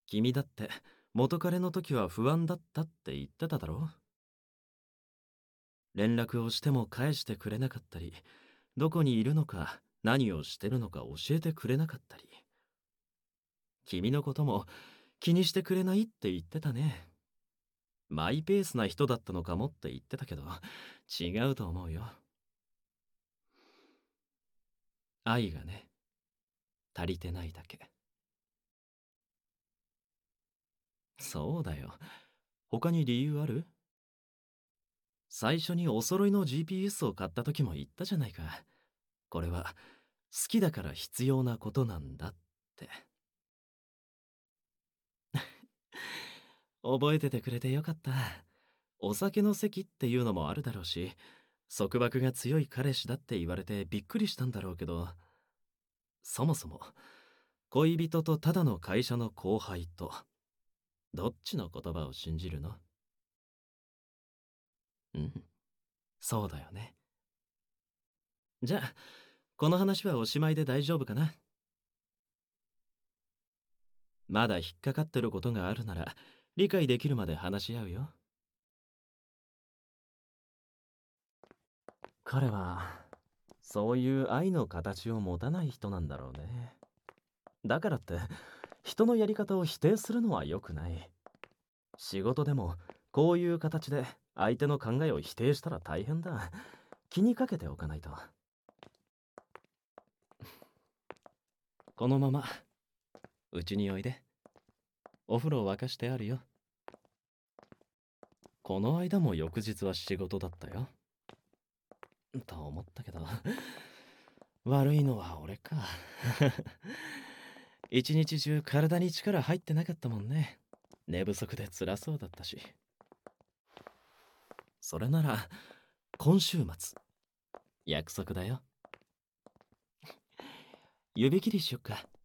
君だって元彼の時は不安だったって言ってただろ。連絡をしても返してくれなかったり、どこにいるのか何をしてるのか教えてくれなかったり。君のことも気にしてくれないって言ってたね。マイペースな人だったのかもって言ってたけど、違うと思うよ。愛がね、足りてないだけ。そうだよ。他に理由ある？最初にお揃いの GPS を買った時も言ったじゃないか。これは好きだから必要なことなんだって。覚えててくれてよかった。お酒の席っていうのもあるだろうし、束縛が強い彼氏だって言われてびっくりしたんだろうけど、そもそも恋人とただの会社の後輩と、どっちの言葉を信じるの？うん、そうだよね。じゃあ、この話はおしまいで大丈夫かな？まだ引っかかってることがあるなら、理解できるまで話し合うよ。彼は、そういう愛の形を持たない人なんだろうね。だからって、人のやり方を否定するのは良くない。仕事でも、こういう形で相手の考えを否定したら大変だ。気にかけておかないと。このまま、うちにおいで。お風呂沸かしてあるよ。この間も翌日は仕事だったよ。と思ったけど、悪いのは俺か。一日中体に力入ってなかったもんね。寝不足で辛そうだったし。それなら、今週末、約束だよ。指切りしよっか。